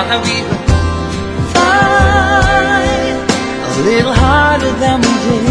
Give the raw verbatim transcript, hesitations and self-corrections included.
thought that we would fight a little harder than we did.